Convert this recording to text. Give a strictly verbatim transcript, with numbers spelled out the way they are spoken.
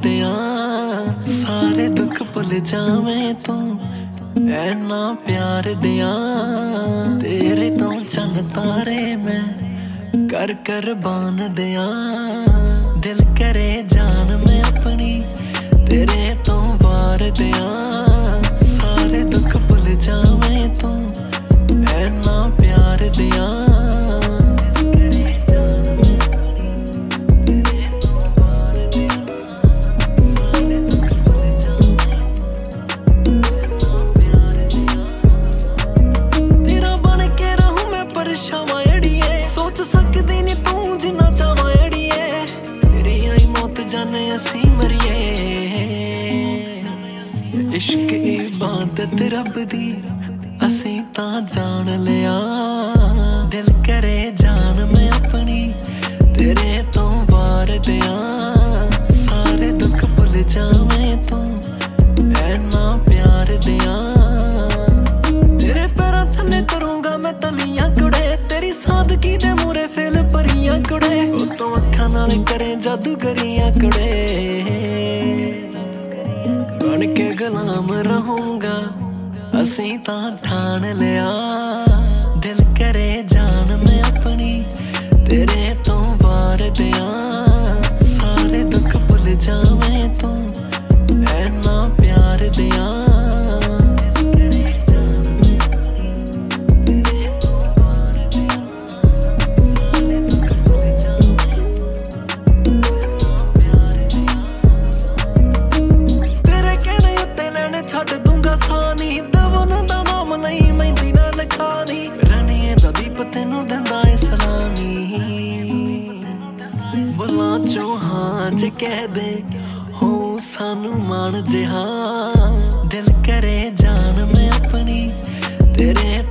दियां सारे दुख भुल जावें तू ऐना प्यार दियां तेरे तो चन तारे मैं कर कर बान दियां दिल करे जान मैं अपनी तेरे तो वार दियां सारे दुख भुल जावें तू ऐना प्यार दियां सोच सकदी नी तू जिन्ना चाहवां अड़िए तेरी आई मौत जाने असी मरिए इश्क इबादत रब दी असी तां जान लिया दिल करे जान मैं अपनी तेरे तो वार दियां सारे दुख भुल जावें तू ऐना प्यार दियां तेरे पैरां थल्ले करूंगा मैं तलियां कुड़े तेरी सादगी दे मूरे फेल परियां कुड़े उतों अखां नाल करे जादूगरियां कुड़े बन के गुलाम रहूंगा असी तां ठान लिया दिल करे जान मैं अपनी तेरे तो वार दियां सारे दुख भुल जावें तू ऐना प्यार दियां छड़ दूंगा सानी दवन दा नाम नहीं मेहंदी ना लिखानी रनिए दा दीप तेनू दिंदा ए सलामी बुला चौहां च कह दे हो सानू मान जिहा दिल करे जान मैं अपनी तेरे